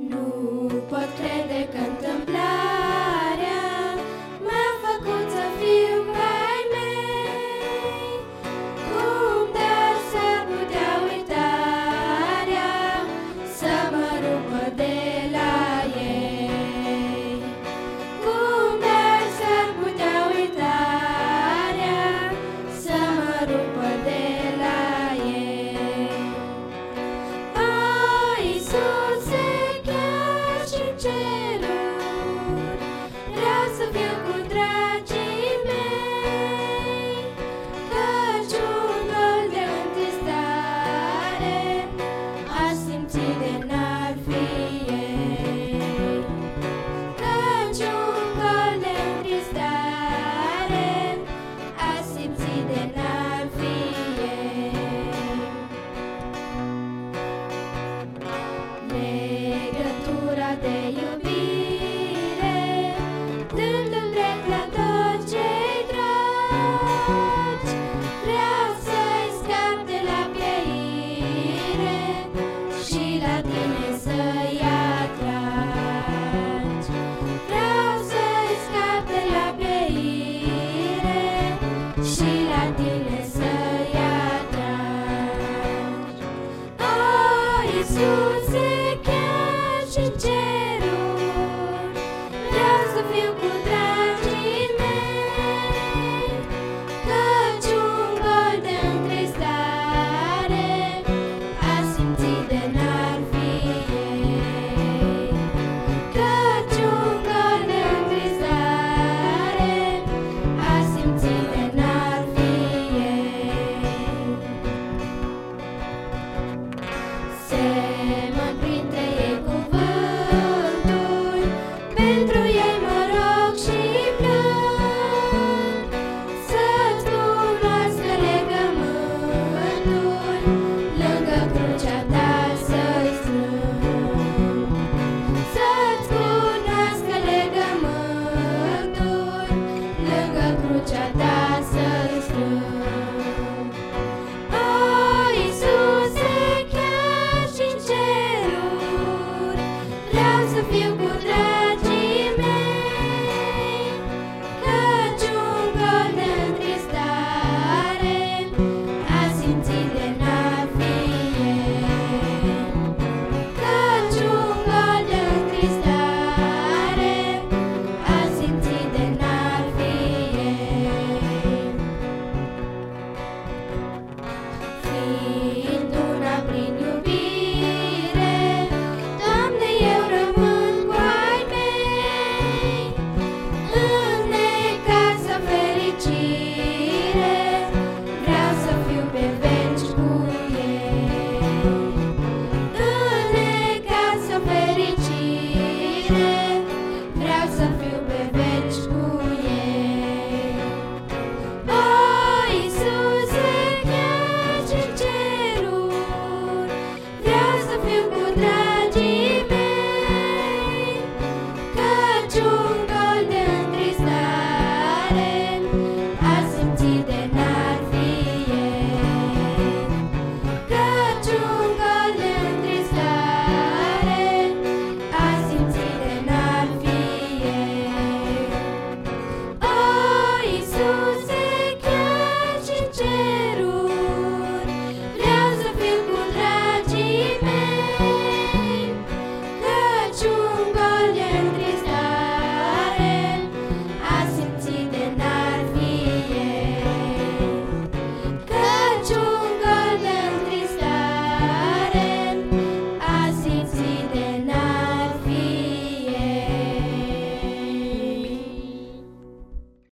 Nu pot crede că întâmplarea m-a făcut să fiu ca ai mei. Cum dar s-ar putea uitarea să mă rupă de la ei? Cum dar s-ar putea uitarea să mă rupă de la ei? O, Iisuse, chiar și-n ceruri vreau să fiu cu dragii mei, căci un gol de întristare aș simți de n-ar fi ei. Căci un gol de întristare aș simți de n-ar fi ei. Legătura de iubire, dându-mi drept la toți cei dragi, vreau să-i scap de la pieire și la tine să-i atragi. Vreau să-i scap de la pieire și la tine să-i atragi. O, Iisuse, chiar și-n ceruri vreau să fiu cu dragii mei, căci un gol de întristare aș simți de n-ar fi ei. Căci un gol de întristare aș simți de n-ar fi ei. Semăn printre ei cuvânturi, pentru ei mă rog și plâng, să-ți cunoască legământul, lângă crucea ta să-i strâng. Să-ți cunoască legământul, lângă crucea ta să-i strâng. O, Iisuse, chiar și-n ceruri vreau să fiu